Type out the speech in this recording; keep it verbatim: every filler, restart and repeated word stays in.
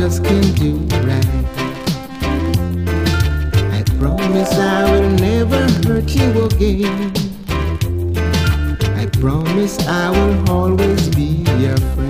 just can't do right. I promise I will never hurt you again. I promise I will always be your friend.